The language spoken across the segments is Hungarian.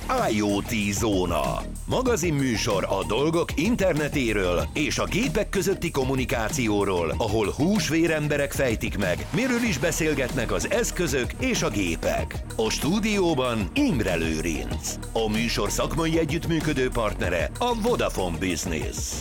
IoT Zóna. Magazinműsor a dolgok internetéről és a gépek közötti kommunikációról, ahol húsvéremberek fejtik meg, miről is beszélgetnek az eszközök és a gépek. A stúdióban Imre Lőrinc. A műsor szakmai együttműködő partnere a Vodafone Business.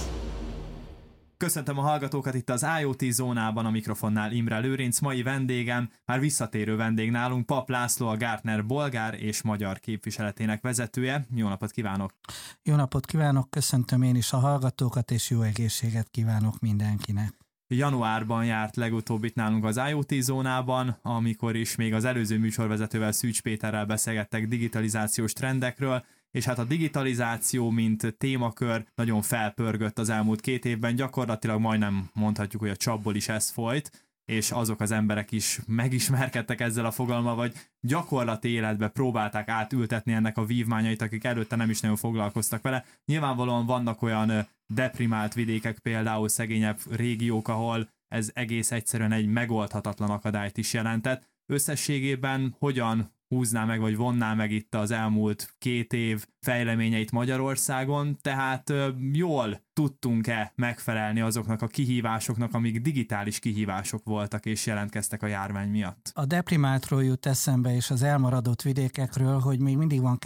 Köszöntöm a hallgatókat itt az IoT Zónában, a mikrofonnál Imre Lőrinc. Mai vendégem, már visszatérő vendég nálunk, Papp László, a Gartner bolgár és magyar képviseletének vezetője. Jó napot kívánok! Jó napot kívánok, köszöntöm én is a hallgatókat, és jó egészséget kívánok mindenkinek! Januárban járt legutóbb itt nálunk az IoT Zónában, amikor is még az előző műsorvezetővel, Szűcs Péterrel beszélgettek digitalizációs trendekről, és hát a digitalizáció, mint témakör nagyon felpörgött az elmúlt 2 évben, gyakorlatilag majdnem mondhatjuk, hogy a csapból is ez folyt, és azok az emberek is megismerkedtek ezzel a fogalommal, vagy gyakorlati életbe próbálták átültetni ennek a vívmányait, akik előtte nem is nagyon foglalkoztak vele. Nyilvánvalóan vannak olyan deprimált vidékek, például szegényebb régiók, ahol ez egész egyszerűen egy megoldhatatlan akadályt is jelentett. Összességében hogyan húzná meg, vagy vonná meg itt az elmúlt 2 év fejleményeit Magyarországon, tehát jól tudtunk-e megfelelni azoknak a kihívásoknak, amik digitális kihívások voltak és jelentkeztek a járvány miatt? A deprimáltról jut eszembe, és az elmaradott vidékekről, hogy még mindig van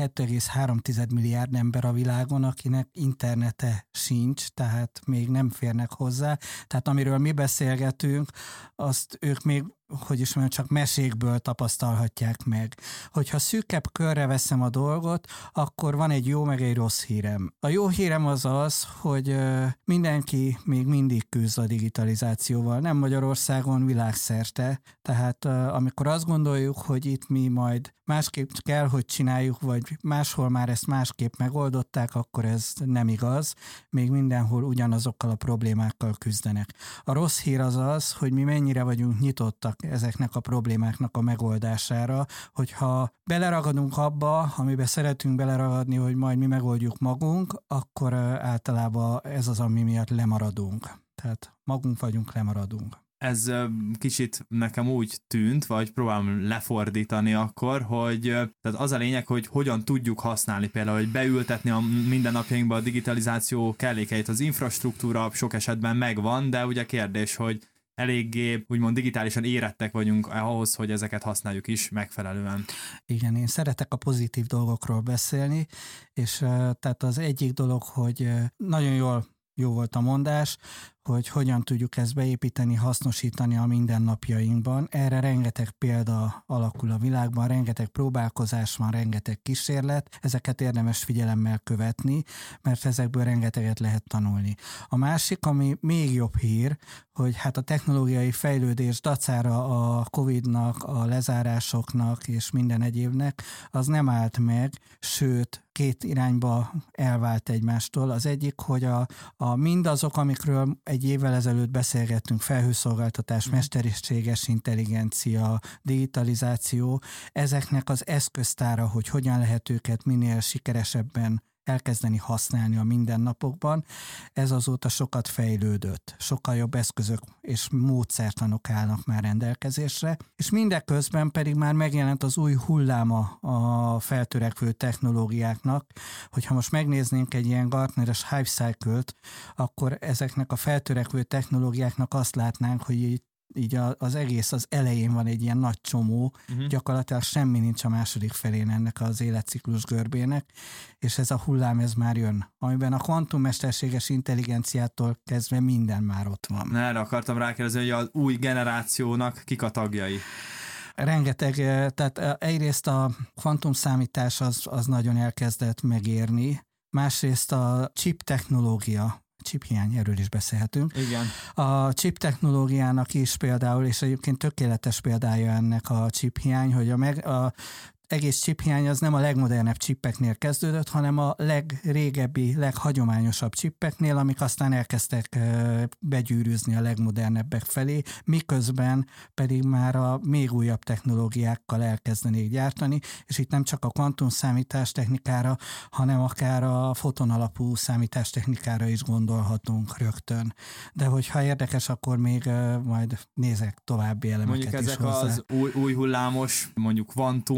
2,3 milliárd ember a világon, akinek internete sincs, tehát még nem férnek hozzá. Tehát amiről mi beszélgetünk, azt ők még csak mesékből tapasztalhatják meg. Hogyha szűkebb körre veszem a dolgot, akkor van egy jó, meg egy rossz hírem. A jó hírem az az, hogy mindenki még mindig küzd a digitalizációval, nem Magyarországon, világszerte. Tehát amikor azt gondoljuk, hogy itt mi majd másképp kell, hogy csináljuk, vagy máshol már ezt másképp megoldották, akkor ez nem igaz. Még mindenhol ugyanazokkal a problémákkal küzdenek. A rossz hír az az, hogy mi mennyire vagyunk nyitottak ezeknek a problémáknak a megoldására, hogyha beleragadunk abba, amiben szeretünk beleragadni, hogy majd mi megoldjuk magunk, akkor általában ez az, ami miatt lemaradunk. Tehát magunk vagyunk, lemaradunk. Ez kicsit nekem úgy tűnt, vagy próbálom lefordítani akkor, hogy tehát az a lényeg, hogy hogyan tudjuk használni például, hogy beültetni a mindennapjainkba a digitalizáció kellékeit. Az infrastruktúra sok esetben megvan, de ugye kérdés, hogy eléggé úgymond digitálisan érettek vagyunk ahhoz, hogy ezeket használjuk is megfelelően. Igen, én szeretek a pozitív dolgokról beszélni, és tehát az egyik dolog, hogy nagyon jó volt a mondás, hogy hogyan tudjuk ezt beépíteni, hasznosítani a mindennapjainkban. Erre rengeteg példa alakul a világban, rengeteg próbálkozás van, rengeteg kísérlet, ezeket érdemes figyelemmel követni, mert ezekből rengeteget lehet tanulni. A másik, ami még jobb hír, hogy hát a technológiai fejlődés dacára a Covid-nak, a lezárásoknak és minden egyébnek, az nem állt meg, sőt, 2 irányba elvált egymástól. Az egyik, hogy a mindazok, amikről egy évvel ezelőtt beszélgettünk, felhőszolgáltatás, mesterséges intelligencia, digitalizáció, ezeknek az eszköztára, hogy hogyan lehet őket minél sikeresebben elkezdeni használni a mindennapokban, ez azóta sokat fejlődött. Sokkal jobb eszközök és módszertanok állnak már rendelkezésre, és mindeközben pedig már megjelent az új hulláma a feltörekvő technológiáknak, hogyha most megnéznénk egy ilyen Gartneres Hype Cycle-t, akkor ezeknek a feltörekvő technológiáknak azt látnánk, hogy így az egész az elején van egy ilyen nagy csomó, gyakorlatilag semmi nincs a második felén ennek az életciklus görbének, és ez a hullám, ez már jön, amiben a kvantummesterséges intelligenciától kezdve minden már ott van. Erre akartam rákérdezni, hogy az új generációnak kik a tagjai? Rengeteg, tehát egyrészt a kvantumszámítás az nagyon elkezdett megérni, másrészt a chip technológia, chiphiány, erről is beszélhetünk. Igen. A chip technológiának is például, és egyébként tökéletes példája ennek a chiphiány, hogy a egész chiphiány az nem a legmodernebb chippeknél kezdődött, hanem a legrégebbi, leghagyományosabb chippeknél, amik aztán elkezdtek begyűrűzni a legmodernebbek felé, miközben pedig már a még újabb technológiákkal elkezdenék gyártani, és itt nem csak a kvantumszámítás technikára, hanem akár a fotonalapú számítástechnikára is gondolhatunk rögtön. De hogyha érdekes, akkor még majd nézek további elemeket mondjuk is ezek hozzá. az új hullámos, mondjuk kvantum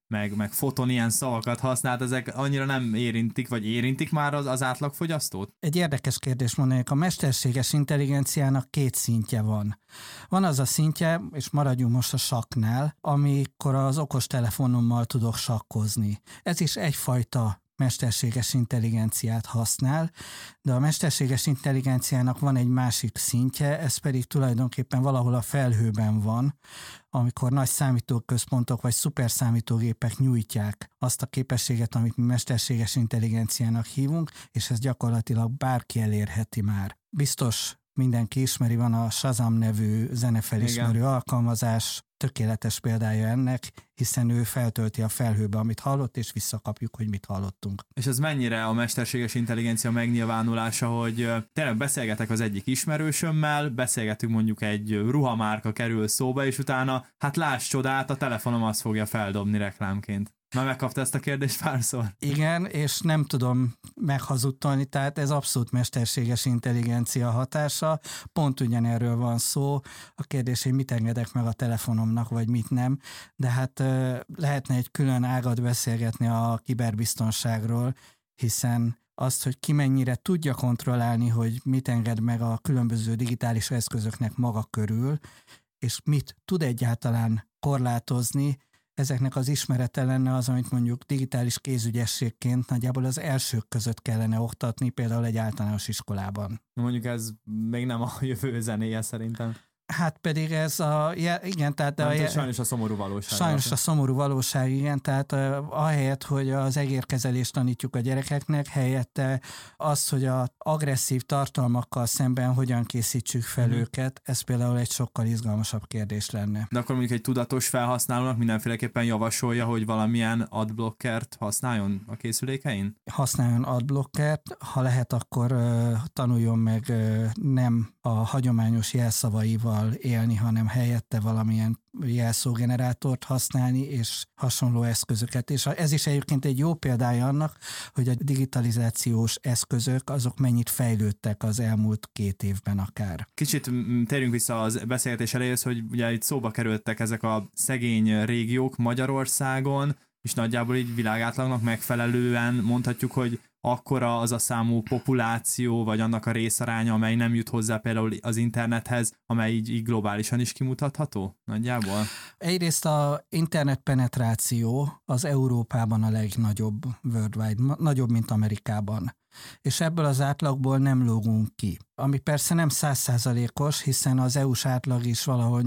meg foton ilyen szavakat használt, ezek annyira nem érintik, vagy érintik már az átlagfogyasztót? Egy érdekes kérdés mondanék, a mesterséges intelligenciának 2 szintje van. Van az a szintje, és maradjunk most a sakknál, amikor az okostelefonommal tudok sakkozni. Ez is egyfajta mesterséges intelligenciát használ, de a mesterséges intelligenciának van egy másik szintje, ez pedig tulajdonképpen valahol a felhőben van, amikor nagy számítóközpontok vagy szuperszámítógépek nyújtják azt a képességet, amit mi mesterséges intelligenciának hívunk, és ez gyakorlatilag bárki elérheti már. Biztos mindenki ismeri, van a Shazam nevű zenefelismerő alkalmazás, tökéletes példája ennek, hiszen ő feltölti a felhőbe, amit hallott, és visszakapjuk, hogy mit hallottunk. És ez mennyire a mesterséges intelligencia megnyilvánulása, hogy tényleg beszélgetek az egyik ismerősömmel, beszélgetünk mondjuk egy ruhamárka kerül szóba, és utána, hát láss csodát, a telefonom azt fogja feldobni reklámként. Már megkapta ezt a kérdést párszor? Igen, és nem tudom meghazudtolni, tehát ez abszolút mesterséges intelligencia hatása. Pont ugyanerről van szó. A kérdés, hogy mit engedek meg a telefonomnak, vagy mit nem. De hát lehetne egy külön ágat beszélgetni a kiberbiztonságról, hiszen azt, hogy ki mennyire tudja kontrollálni, hogy mit enged meg a különböző digitális eszközöknek maga körül, és mit tud egyáltalán korlátozni, ezeknek az ismerete lenne az, amit mondjuk digitális kézügyességként nagyjából az elsők között kellene oktatni, például egy általános iskolában. Mondjuk ez még nem a jövő zenéje szerintem. Hát pedig ez igen, tehát... sajnos a szomorú valóság. Sajnos a szomorú valóság, igen, tehát ahelyett, hogy az egérkezelést tanítjuk a gyerekeknek, helyette az, hogy az agresszív tartalmakkal szemben hogyan készítsük fel őket, ez például egy sokkal izgalmasabb kérdés lenne. De akkor mondjuk egy tudatos felhasználónak mindenféleképpen javasolja, hogy valamilyen adblockert használjon a készülékein? Használjon adblockert, ha lehet, akkor tanuljon meg nem a hagyományos jelszavaival élni, hanem helyette valamilyen jelszógenerátort használni, és hasonló eszközöket. És ez is egyébként egy jó példája annak, hogy a digitalizációs eszközök azok mennyit fejlődtek az elmúlt 2 évben akár. Kicsit térjünk vissza az beszélgetés elejéhez, hogy ugye itt szóba kerültek ezek a szegény régiók Magyarországon, és nagyjából így világátlagnak megfelelően mondhatjuk, hogy akkora az a számú populáció, vagy annak a részaránya, amely nem jut hozzá például az internethez, amely így globálisan is kimutatható nagyjából? Egyrészt a internet penetráció az Európában a legnagyobb worldwide, nagyobb, mint Amerikában. És ebből az átlagból nem lógunk ki. Ami persze nem 100%-os, hiszen az EU-s átlag is valahol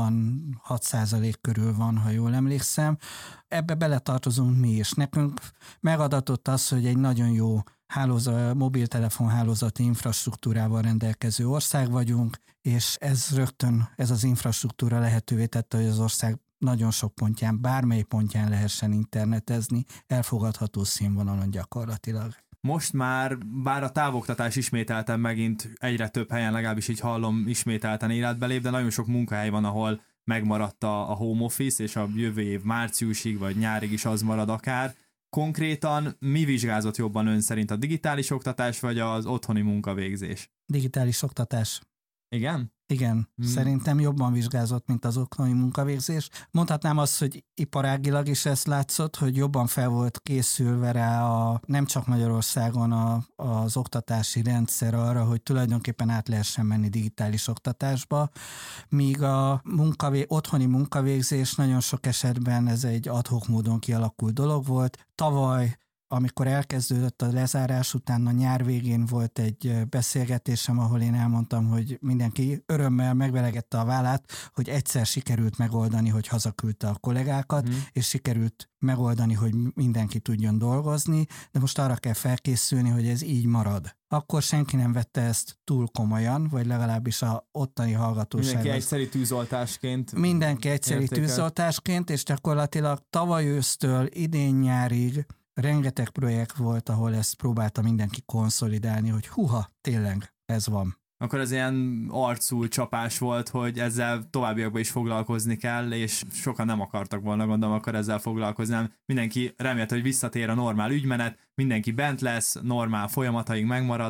86% körül van, ha jól emlékszem. Ebbe beletartozunk mi is. Nekünk megadatott az, hogy egy nagyon jó mobiltelefon hálózati infrastruktúrával rendelkező ország vagyunk, és ez az infrastruktúra lehetővé tette, hogy az ország nagyon sok pontján, bármely pontján lehessen internetezni, elfogadható színvonalon gyakorlatilag. Most már, bár a távoktatás ismételten megint egyre több helyen, legalábbis így hallom, ismételten életbe lép, de nagyon sok munkahely van, ahol megmaradt a home office, és a jövő év márciusig vagy nyárig is az marad akár. Konkrétan mi vizsgázott jobban ön szerint, a digitális oktatás vagy az otthoni munkavégzés? Digitális oktatás. Igen? Igen, szerintem jobban vizsgázott, mint az otthoni munkavégzés. Mondhatnám azt, hogy iparágilag is ezt látszott, hogy jobban fel volt készülve rá nem csak Magyarországon az oktatási rendszer arra, hogy tulajdonképpen át lehessen menni digitális oktatásba, míg a otthoni munkavégzés nagyon sok esetben ez egy ad hoc módon kialakult dolog volt. Tavaly, amikor elkezdődött a lezárás után, a nyár végén volt egy beszélgetésem, ahol én elmondtam, hogy mindenki örömmel megvelegette a vállát, hogy egyszer sikerült megoldani, hogy hazaküldte a kollégákat, és sikerült megoldani, hogy mindenki tudjon dolgozni, de most arra kell felkészülni, hogy ez így marad. Akkor senki nem vette ezt túl komolyan, vagy legalábbis a ottani hallgatóság. Mindenki egyszerű tűzoltásként. Mindenki egyszerű tűzoltásként, és gyakorlatilag tavaly ősztől idén nyárig rengeteg projekt volt, ahol ezt próbálta mindenki konszolidálni, hogy huha, tényleg ez van. Akkor ez ilyen arcul csapás volt, hogy ezzel továbbiakban is foglalkozni kell, és sokan nem akartak volna, gondolom, akkor ezzel foglalkozni. Nem. Mindenki remélte, hogy visszatér a normál ügymenet, mindenki bent lesz, normál folyamataink megmaradnak,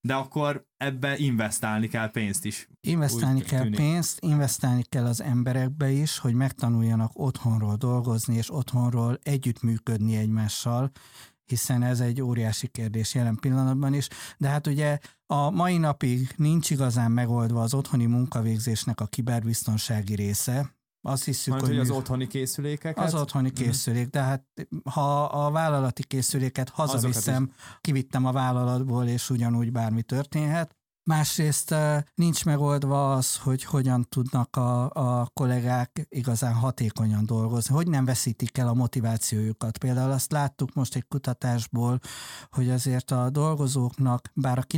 de akkor ebbe investálni kell pénzt is. Investálni kell pénzt, investálni kell az emberekbe is, hogy megtanuljanak otthonról dolgozni, és otthonról együttműködni egymással, hiszen ez egy óriási kérdés jelen pillanatban is. De hát ugye a mai napig nincs igazán megoldva az otthoni munkavégzésnek a kiberbiztonsági része. Azt hiszük, hogy az otthoni készülékeket? Az otthoni készülék, de hát ha a vállalati készüléket hazaviszem, kivittem a vállalatból, és ugyanúgy bármi történhet. Másrészt nincs megoldva az, hogy hogyan tudnak a kollégák igazán hatékonyan dolgozni, hogy nem veszítik el a motivációjukat. Például azt láttuk most egy kutatásból, hogy azért a dolgozóknak, bár a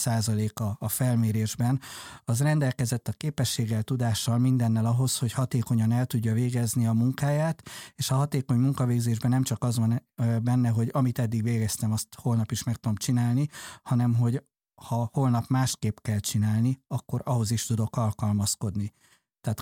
90%-a a felmérésben, az rendelkezett a képességgel, tudással, mindennel ahhoz, hogy hatékonyan el tudja végezni a munkáját, és a hatékony munkavégzésben nem csak az van benne, hogy amit eddig végeztem, azt holnap is meg tudom csinálni, hanem hogy ha holnap másképp kell csinálni, akkor ahhoz is tudok alkalmazkodni. Tehát a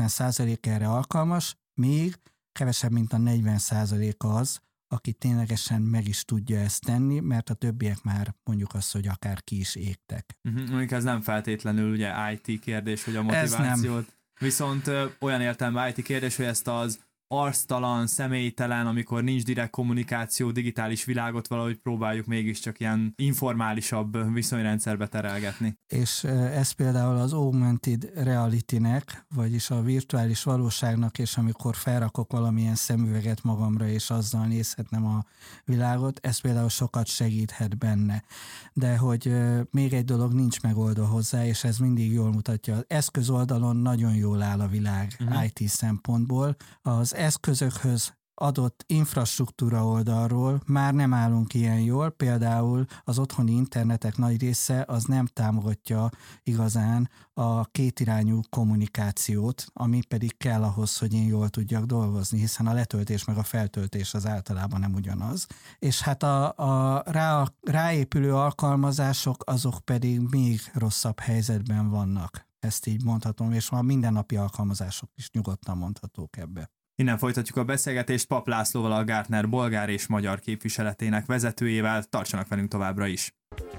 90% erre alkalmas, még kevesebb, mint a 40% az, aki ténylegesen meg is tudja ezt tenni, mert a többiek már mondjuk azt, hogy akár ki is égtek. Mondjuk ez nem feltétlenül ugye IT kérdés, hogy a motivációt. Viszont olyan értelemben IT kérdés, hogy ezt az arctalan, személytelen, amikor nincs direkt kommunikáció, digitális világot valahogy próbáljuk mégiscsak ilyen informálisabb viszonyrendszerbe terelgetni. És ez például az augmented reality-nek, vagyis a virtuális valóságnak, és amikor felrakok valamilyen szemüveget magamra, és azzal nézhetnem a világot, ez például sokat segíthet benne. De hogy még egy dolog nincs megoldva hozzá, és ez mindig jól mutatja. Az eszköz oldalon nagyon jól áll a világ IT szempontból. Az eszközökhöz adott infrastruktúra oldalról már nem állunk ilyen jól, például az otthoni internetek nagy része az nem támogatja igazán a kétirányú kommunikációt, ami pedig kell ahhoz, hogy én jól tudjak dolgozni, hiszen a letöltés meg a feltöltés az általában nem ugyanaz. És hát a ráépülő alkalmazások azok pedig még rosszabb helyzetben vannak. Ezt így mondhatom, és a mindennapi alkalmazások is nyugodtan mondhatók ebbe. Innen folytatjuk a beszélgetést Papp Lászlóval, a Gartner bolgár és magyar képviseletének vezetőjével. Tartsanak velünk továbbra is.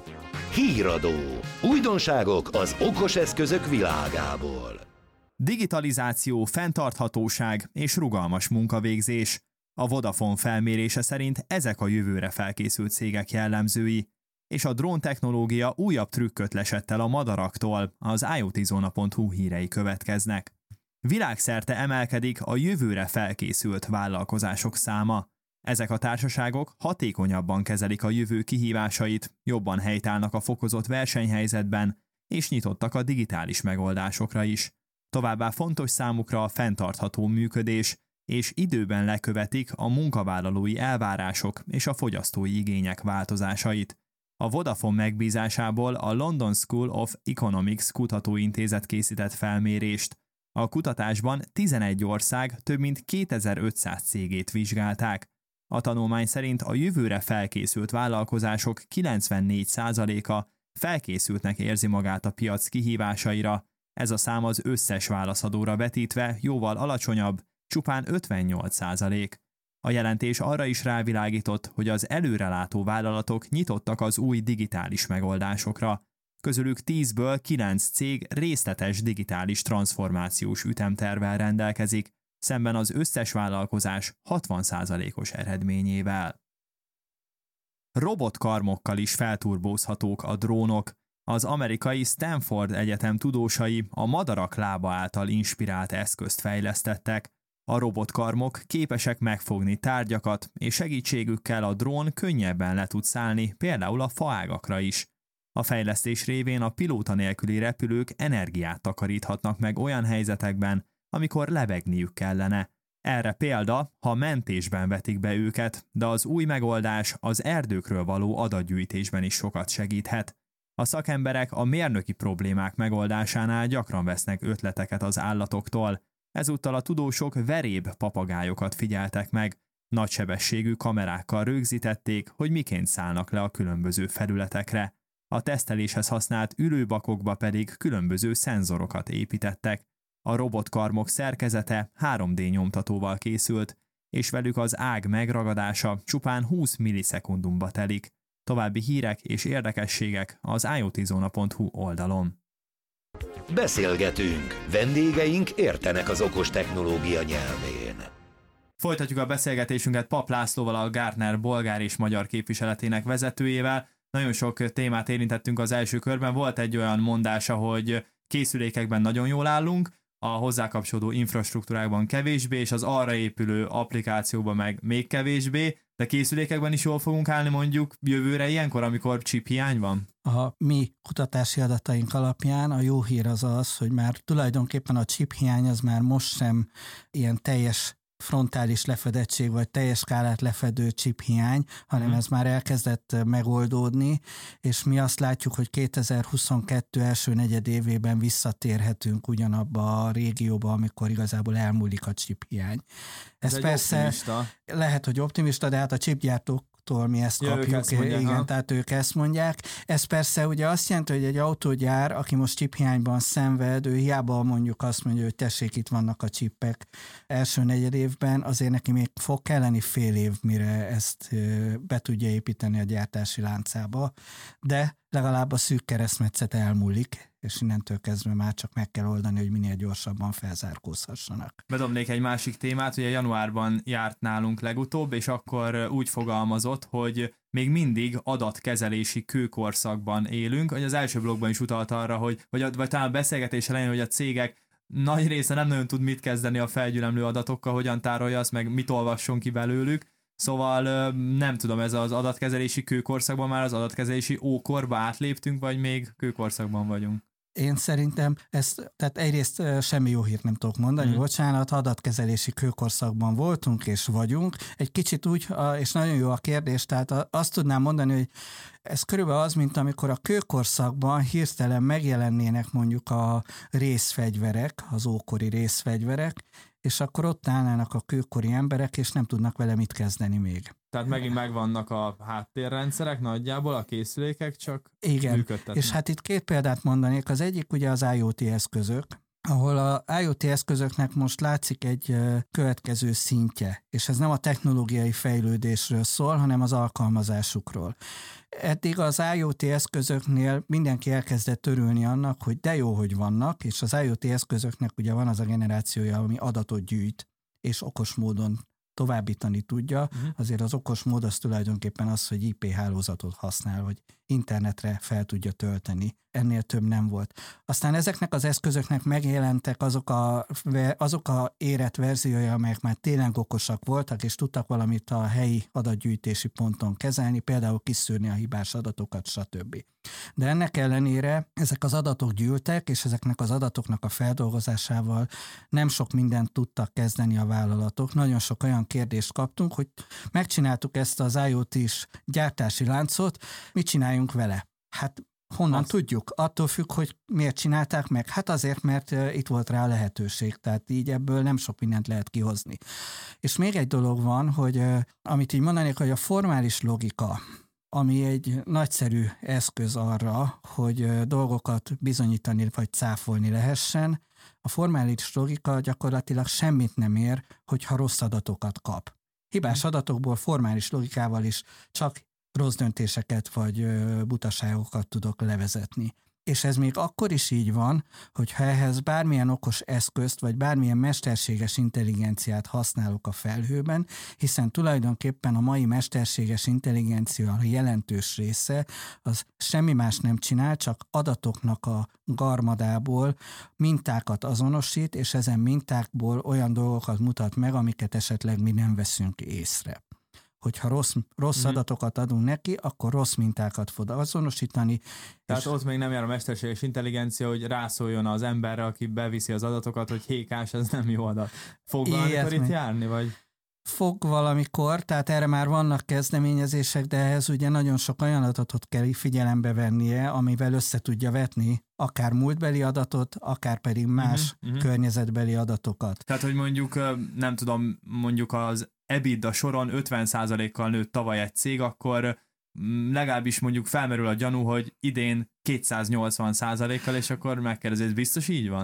Híradó. Újdonságok az okos eszközök világából. Digitalizáció, fenntarthatóság és rugalmas munkavégzés. A Vodafone felmérése szerint ezek a jövőre felkészült cégek jellemzői. És a dróntechnológia újabb trükköt lesett el a madaraktól, az IoTzona.hu hírei következnek. Világszerte emelkedik a jövőre felkészült vállalkozások száma. Ezek a társaságok hatékonyabban kezelik a jövő kihívásait, jobban helytállnak a fokozott versenyhelyzetben, és nyitottak a digitális megoldásokra is. Továbbá fontos számukra a fenntartható működés, és időben lekövetik a munkavállalói elvárások és a fogyasztói igények változásait. A Vodafone megbízásából a London School of Economics kutatóintézet készített felmérést. A kutatásban 11 ország több mint 2500 cégét vizsgálták. A tanulmány szerint a jövőre felkészült vállalkozások 94%-a felkészültnek érzi magát a piac kihívásaira. Ez a szám az összes válaszadóra vetítve jóval alacsonyabb, csupán 58%. A jelentés arra is rávilágított, hogy az előrelátó vállalatok nyitottak az új digitális megoldásokra. Közülük 10-ből 9 cég részletes digitális transformációs ütemtervvel rendelkezik, szemben az összes vállalkozás 60%-os eredményével. Robotkarmokkal is felturbózhatók a drónok. Az amerikai Stanford Egyetem tudósai a madarak lába által inspirált eszközt fejlesztettek. A robotkarmok képesek megfogni tárgyakat, és segítségükkel a drón könnyebben le tud szállni, például a faágakra is. A fejlesztés révén a pilóta nélküli repülők energiát takaríthatnak meg olyan helyzetekben, amikor lebegniük kellene. Erre példa, ha mentésben vetik be őket, de az új megoldás az erdőkről való adatgyűjtésben is sokat segíthet. A szakemberek a mérnöki problémák megoldásánál gyakran vesznek ötleteket az állatoktól. Ezúttal a tudósok veréb papagályokat figyeltek meg, nagysebességű kamerákkal rögzítették, hogy miként szállnak le a különböző felületekre. A teszteléshez használt ülőbakokba pedig különböző szenzorokat építettek. A robotkarmok szerkezete 3D nyomtatóval készült, és velük az ág megragadása csupán 20 millisekundumba telik. További hírek és érdekességek az IoTzona.hu oldalon. Beszélgetünk, vendégeink értenek az okos technológia nyelvén. Folytatjuk a beszélgetésünket Papp Lászlóval, a Gartner bolgár és magyar képviseletének vezetőjével. Nagyon sok témát érintettünk az első körben. Volt egy olyan mondása, hogy készülékekben nagyon jól állunk, a hozzá kapcsolódó infrastruktúrákban kevésbé, és az arra épülő applikációban meg még kevésbé, de készülékekben is jól fogunk állni mondjuk jövőre ilyenkor, amikor chip hiány van? A mi kutatási adataink alapján a jó hír az az, hogy már tulajdonképpen a chip hiány az már most sem ilyen teljes frontális lefedettség, vagy teljes skálát lefedő chip hiány, hanem ez már elkezdett megoldódni, és mi azt látjuk, hogy 2022 első negyedévében visszatérhetünk ugyanabba a régióba, amikor igazából elmúlik a chip hiány. Ez persze optimista. Lehet, hogy optimista, de hát a chipgyártóktól mi ezt kapjuk, igen, tehát ők ezt mondják. Ez persze ugye azt jelenti, hogy egy autógyár, aki most chiphiányban szenved, ő hiába mondjuk azt mondja, hogy tessék, itt vannak a chipek első negyedévben, azért neki még fog kelleni fél év, mire ezt be tudja építeni a gyártási láncába, de legalább a szűk keresztmetszet elmúlik, és innentől kezdve már csak meg kell oldani, hogy minél gyorsabban felzárkózhassanak. Bedobnék egy másik témát, ugye januárban járt nálunk legutóbb, és akkor úgy fogalmazott, hogy még mindig adatkezelési kőkorszakban élünk, hogy az első blogban is utalt arra, vagy talán a beszélgetés elején, hogy a cégek nagy része nem nagyon tud mit kezdeni a felgyülemlő adatokkal, hogyan tárolja azt, meg mit olvasson ki belőlük. Szóval nem tudom, ez az adatkezelési kőkorszakban már az adatkezelési ókorba átléptünk, vagy még kőkorszakban vagyunk? Én szerintem tehát egyrészt semmi jó hírt nem tudok mondani, bocsánat, adatkezelési kőkorszakban voltunk és vagyunk. Egy kicsit úgy, és nagyon jó a kérdés, tehát azt tudnám mondani, hogy ez körülbelül az, mint amikor a kőkorszakban hirtelen megjelennének mondjuk a részfegyverek, az ókori részfegyverek, és akkor ott állnának a kőkori emberek, és nem tudnak vele mit kezdeni még. Tehát megint megvannak a háttérrendszerek nagyjából, a készülékek, csak igen, működtetnek. És hát itt két példát mondanék. Az egyik ugye az IoT eszközök, ahol a IoT eszközöknek most látszik egy következő szintje, és ez nem a technológiai fejlődésről szól, hanem az alkalmazásukról. Eddig az IoT eszközöknél mindenki elkezdett örülni annak, hogy de jó, hogy vannak, és az IoT eszközöknek ugye van az a generációja, ami adatot gyűjt, és okos módon továbbítani tudja. Azért az okos mód az tulajdonképpen az, hogy IP hálózatot használ, vagy internetre fel tudja tölteni. Ennél több nem volt. Aztán ezeknek az eszközöknek megjelentek azok a érett verziói, amelyek már tényleg okosak voltak, és tudtak valamit a helyi adatgyűjtési ponton kezelni, például kiszűrni a hibás adatokat, stb. De ennek ellenére ezek az adatok gyűltek, és ezeknek az adatoknak a feldolgozásával nem sok mindent tudtak kezdeni a vállalatok. Nagyon sok olyan kérdést kaptunk, hogy megcsináltuk ezt az IoT-s gyártási láncot, mit csináljunk vele? Hát honnan tudjuk? Attól függ, hogy miért csinálták meg. Hát azért, mert itt volt rá lehetőség, tehát így ebből nem sok mindent lehet kihozni. És még egy dolog van, hogy amit így mondanék, hogy a formális logika, ami egy nagyszerű eszköz arra, hogy dolgokat bizonyítani vagy cáfolni lehessen, a formális logika gyakorlatilag semmit nem ér, hogyha rossz adatokat kap. Hibás adatokból formális logikával is csak rossz döntéseket vagy butaságokat tudok levezetni. És ez még akkor is így van, hogyha ehhez bármilyen okos eszközt, vagy bármilyen mesterséges intelligenciát használok a felhőben, hiszen tulajdonképpen a mai mesterséges intelligencia jelentős része az semmi más nem csinál, csak adatoknak a garmadából mintákat azonosít, és ezen mintákból olyan dolgokat mutat meg, amiket esetleg mi nem veszünk észre. Hogyha rossz adatokat adunk neki, akkor rossz mintákat fog azonosítani. Tehát ott még nem jár a mesterséges intelligencia, hogy rászóljon az emberre, aki beviszi az adatokat, hogy hékás, ez nem jó adat. Fog valamikor itt járni, vagy? Fog valamikor, tehát erre már vannak kezdeményezések, de ehhez ugye nagyon sok olyan adatot kell figyelembe vennie, amivel össze tudja vetni akár múltbeli adatot, akár pedig más környezetbeli adatokat. Tehát, hogy mondjuk, nem tudom, mondjuk az EBITDA soron 50%-kal nőtt tavaly egy cég, akkor legalábbis mondjuk felmerül a gyanú, hogy idén 280%-kal, és akkor megkérdezi, ez biztos így van?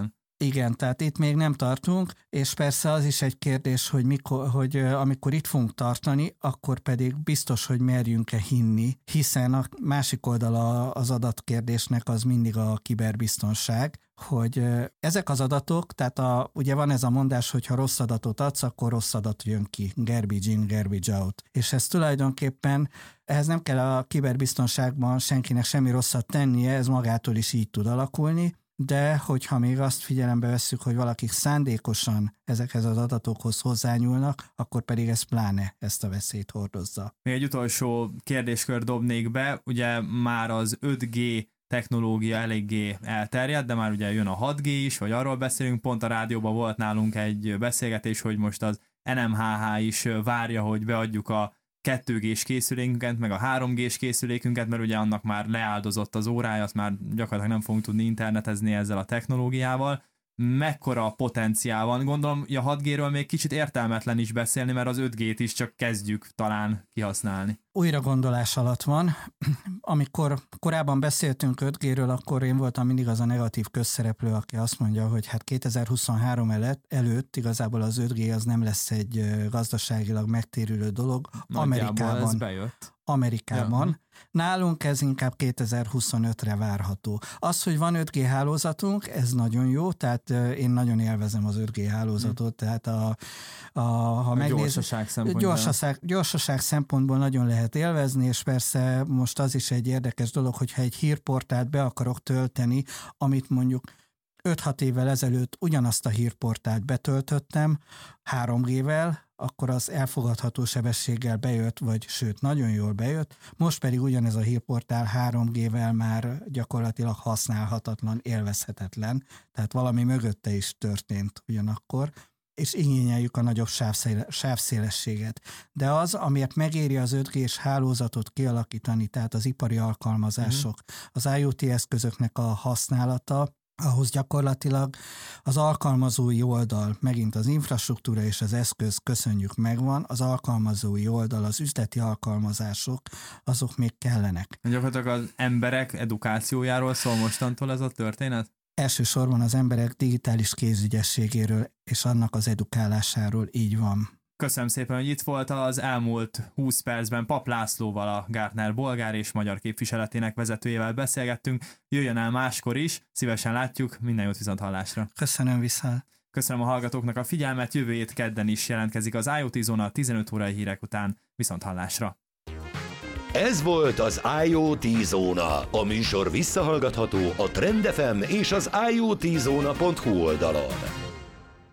Igen, tehát itt még nem tartunk, és persze az is egy kérdés, hogy amikor itt fogunk tartani, akkor pedig biztos, hogy merjünk-e hinni, hiszen a másik oldala az adatkérdésnek az mindig a kiberbiztonság, hogy ezek az adatok, tehát ugye van ez a mondás, hogy ha rossz adatot adsz, akkor rossz adat jön ki, garbage in, garbage out. És ez tulajdonképpen, ehhez nem kell a kiberbiztonságban senkinek semmi rosszat tennie, ez magától is így tud alakulni, de hogyha még azt figyelembe vesszük, hogy valakik szándékosan ezekhez az adatokhoz hozzányúlnak, akkor pedig ez pláne ezt a veszélyt hordozza. Még egy utolsó kérdéskör dobnék be, ugye már az 5G technológia eléggé elterjedt, de már ugye jön a 6G is, vagy arról beszélünk, pont a rádióban volt nálunk egy beszélgetés, hogy most az NMHH is várja, hogy beadjuk a 2G-s készülékünket, meg a 3G-s készülékünket, mert ugye annak már leáldozott az órája, azt már gyakorlatilag nem fogunk tudni internetezni ezzel a technológiával. Mekkora potenciál van? Gondolom, hogy a 6G-ről még kicsit értelmetlen is beszélni, mert az 5G-t is csak kezdjük talán kihasználni. Újra gondolás alatt van. Amikor korábban beszéltünk 5G-ről, akkor én voltam mindig az a negatív közszereplő, aki azt mondja, hogy hát 2023 előtt igazából az 5G az nem lesz egy gazdaságilag megtérülő dolog. Amerikában ez bejött. Amerikában. Ja. Nálunk ez inkább 2025-re várható. Az, hogy van 5G hálózatunk, ez nagyon jó, tehát én nagyon élvezem az 5G hálózatot, tehát ha megnézzük, gyorsaság szempontból nagyon lehet élvezni, és persze most az is egy érdekes dolog, hogyha egy hírportált be akarok tölteni, amit mondjuk 5-6 évvel ezelőtt ugyanazt a hírportált betöltöttem 3G-vel, akkor az elfogadható sebességgel bejött, vagy sőt, nagyon jól bejött, most pedig ugyanez a hírportál 3G-vel már gyakorlatilag használhatatlan, élvezhetetlen, tehát valami mögötte is történt ugyanakkor, és igényeljük a nagyobb sávszélességet. De az, amiért megéri az 5G-s hálózatot kialakítani, tehát az ipari alkalmazások, az IoT eszközöknek a használata, ahhoz gyakorlatilag az alkalmazói oldal, megint az infrastruktúra és az eszköz köszönjük megvan, az alkalmazói oldal, az üzleti alkalmazások, azok még kellenek. Gyakorlatilag az emberek edukációjáról szól mostantól ez a történet? Elsősorban az emberek digitális kézügyességéről és annak az edukálásáról, így van. Köszönöm szépen, hogy itt volt az elmúlt 20 percben. Pap Lászlóval, a Gartner bolgár és magyar képviseletének vezetőjével beszélgettünk. Jöjjön el máskor is, szívesen látjuk, minden jót, viszonthallásra. Köszönöm viszont. Köszönöm a hallgatóknak a figyelmet, jövő hét kedden is jelentkezik az IoT Zóna 15 órai hírek után, viszonthallásra. Ez volt az IoT Zóna. A műsor visszahallgatható a Trend FM és az IoTzona.hu oldalon.